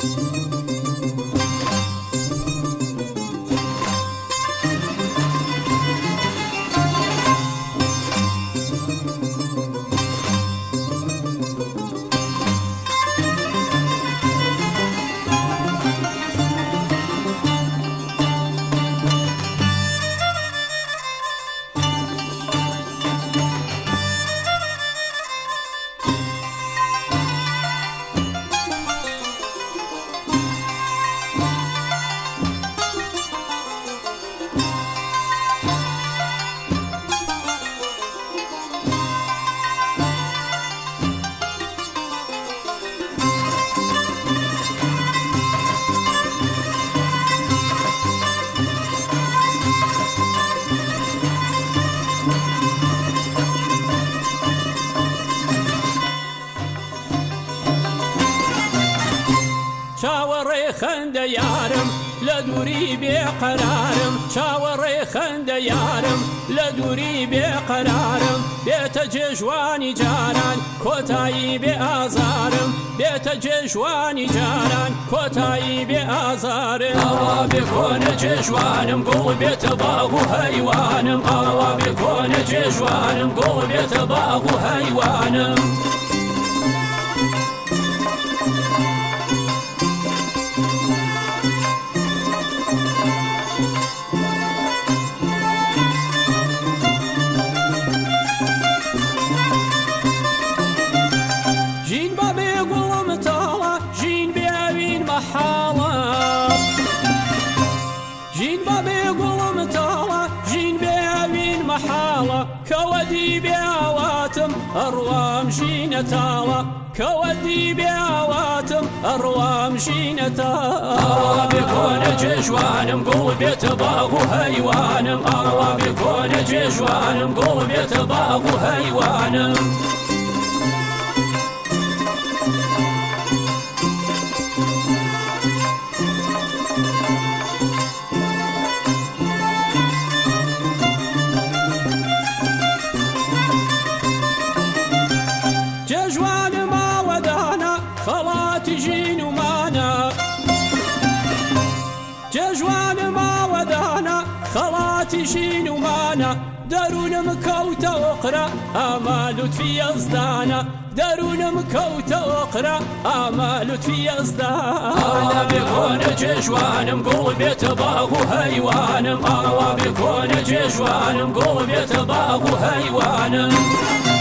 چاوەڕێ خەندە یارم لە دووری بێقەرارم، چاوەڕێ خەندە یارم لە دووری بێقەرارم، بێتە جێژوانی جاران کۆتایی بێ ئازارم، بێتە جێژوانی جاران کۆتایی بێ ئازارم. ئاوا بێ کۆنە جێژوانم گوڵ بێتە باغ و هەیوانم، ئاوا بێ کۆنە جێژوانم گوڵ بێتە باغ و هەیوانم. ژین بە بێگوڵم تاڵە ژین بێوین مەحاڵە، کەوەدی بێواتم ئەڕوام ژینە تاڵە، کەوەدی بێواتم ئەڕوام ژینە تاڵە. ئاوا بێ کۆنە جێژوانم گوڵ بێتە باغ و هەیوانم، ئاوا بێ کۆنە جێژوانم گوڵ بێتە باغ و هەیوانم. جێژوانم ئاوەدانە خەڵاتی ژین ومانە، جێژوانم ئاوەدانە خەڵاتی ژین ومانە، دەروونم کەوتە وەقرە ئاما لوتفی ئەزدانە، دەروونم کەوتە وەقرە ئاما لوتفی ئەزدانە. ئاوا بێ کۆنە جێژوانم گوڵ بێتە باغ و هەیوانم، ئاوا بێ کۆنە جێژوانم گوڵ بێتە باغ و هەیوانم.